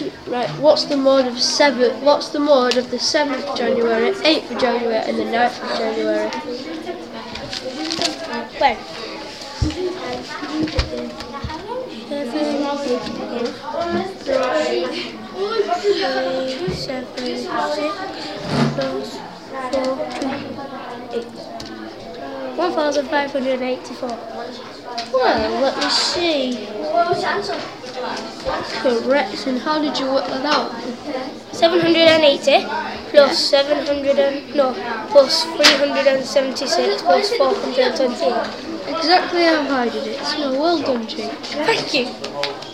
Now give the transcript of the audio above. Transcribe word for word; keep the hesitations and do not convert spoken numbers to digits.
Right, what's the mode of seven? What's the mode of the seventh of January, eighth of January, and the ninth of January? When? Seven, eight, seven, six, plus four, two, eight. One thousand five hundred eighty-four. Well, let me see. Correct. And how did you work that out? Seven hundred and eighty plus seven hundred and no plus three hundred and seventy-six plus four hundred and twenty-eight. Exactly how I did it. So well done, Jake. Thank you.